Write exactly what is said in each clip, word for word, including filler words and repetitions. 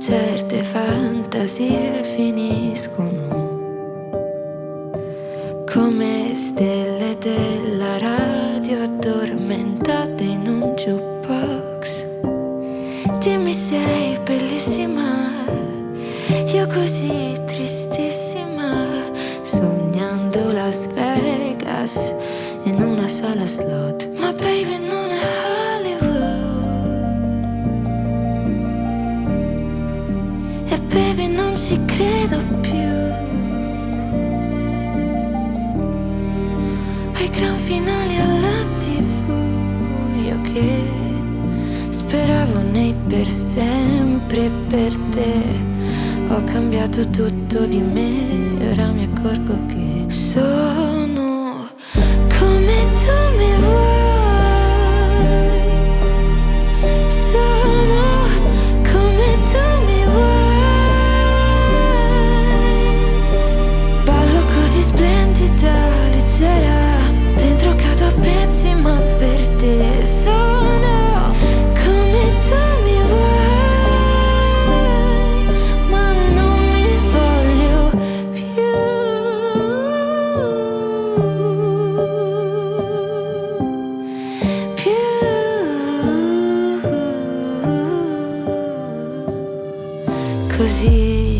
certe fantasie finiscono come stelle della radio addormentate in un jukebox. Dimmi sei bellissima, io così tristissima, sognando Las Vegas in una sala slot. Ma baby non è Hollywood, e baby non ci credo più ai gran finali alla tivù. Io che speravo nei per sempre per te, ho cambiato tutto di me, ora mi accorgo che sono come tu mi vuoi, sono come tu mi vuoi. Ballo così splendida, leggera, dentro cado a pezzi ma per te sono come tu mi vuoi, ma non mi voglio più, più. Così.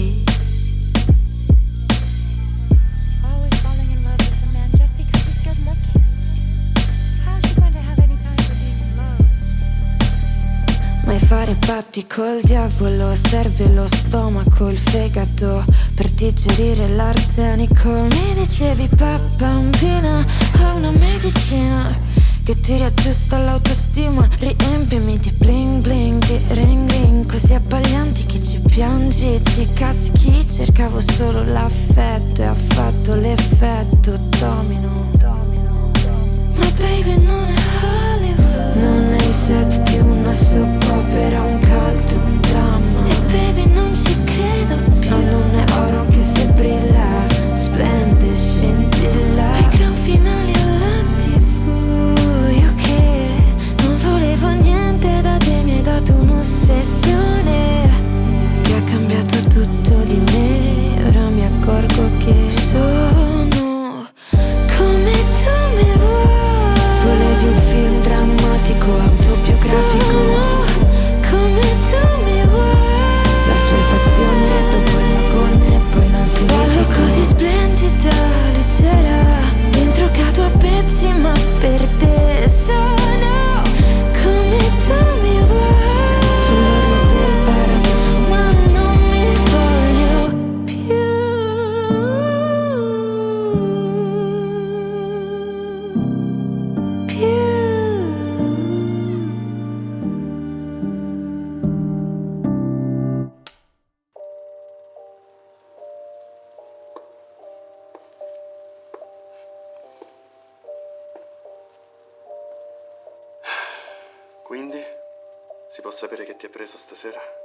Always falling in love with a man just because he's good looking. How's she going to have any time for being in love? Mai fare patti col diavolo, serve lo stomaco, il fegato per digerire l'arsenico. Mi dicevi bambina, ho una medicina che ti riaggiusta l'autostima, riempimi di bling bling, di ring ring, così abbaglianti che ci piangi, ci caschi. Cercavo solo l'affetto e ha fatto l'effetto domino. Ma baby non è Hollywood, non è il set di una soap opera, un caldo, un dramma. E baby non ci credo più, no, non è oro che se brilla, splende, scintilla. Ai gran finali alla tivù, io che non volevo niente da te, mi hai dato un'ossessione che ha cambiato tutto di me, ora mi accorgo che sono come tu mi vuoi. Volevi un film drammatico, autobiografico, come tu mi vuoi. La sua fazione dopo il magone e poi l'ansiolitico. Ballo così splendida, leggera, dentro cado a pezzi ma per te sono come tu mi vuoi. Sull'orlo del paradiso, ma non mi voglio più, più. Quindi, si può sapere che ti ha preso stasera?